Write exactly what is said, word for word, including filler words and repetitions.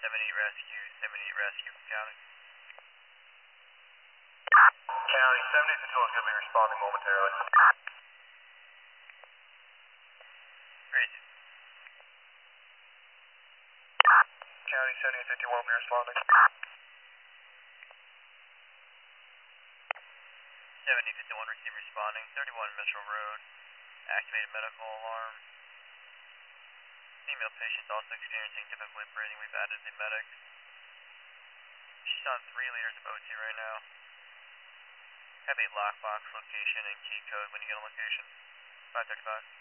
seven eight rescue, seven eight rescue from County. County, seven eight two is going to be responding momentarily. Great. County, seven eight fifty-one will be responding. seven eight fifty-one receive responding, thirty-one Mitchell Road, activated medical alarm. Female patient also experiencing difficulty breathing. We've added the medic. She's on three liters of O two right now. Have a lockbox location and key code when you get a location. five thirty-five.